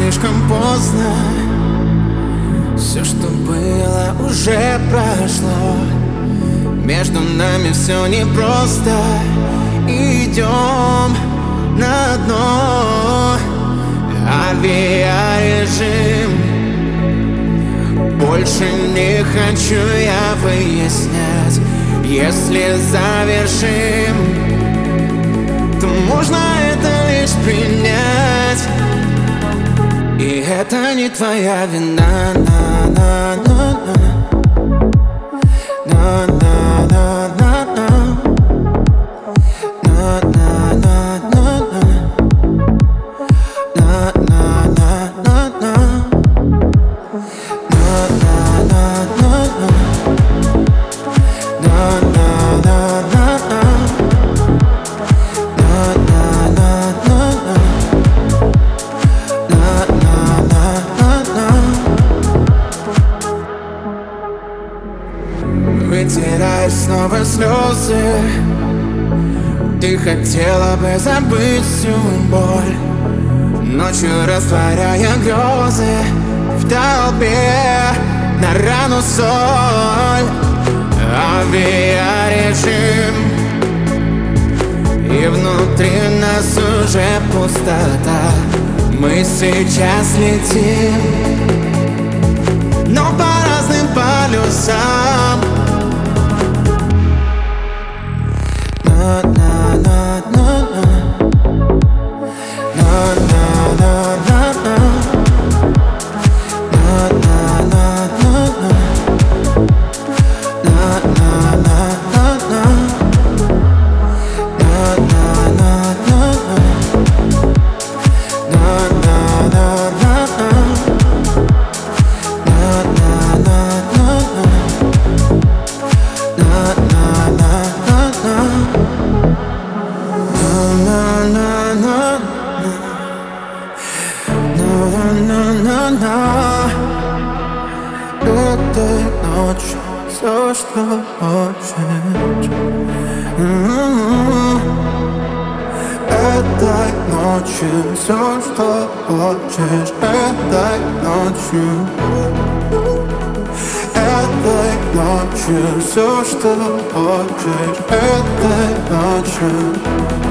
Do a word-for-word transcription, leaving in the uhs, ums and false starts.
слишком поздно. Все, что было, уже прошло. Между нами все непросто. Идем на дно. Авиарежим. Больше не хочу я выяснять. Если завершим, то можно это лишь принять. И это не твоя вина. На-на-на-на. На-на-на-на-на. На-на-на-на-на. На-на-на-на-на. Вытирай снова слезы. Ты хотела бы забыть всю боль, ночью растворяя грезы в толпе на рану соль. Авиарежим. И внутри нас уже пустота. Мы сейчас летим, но по разным полюсам. На-на-на-на-на. На-на-на-на-на. Этой ночью все, что хочешь. Этой ночью все, что хочешь. Этой ночью. Этой ночью все, что хочешь. Этой ночью.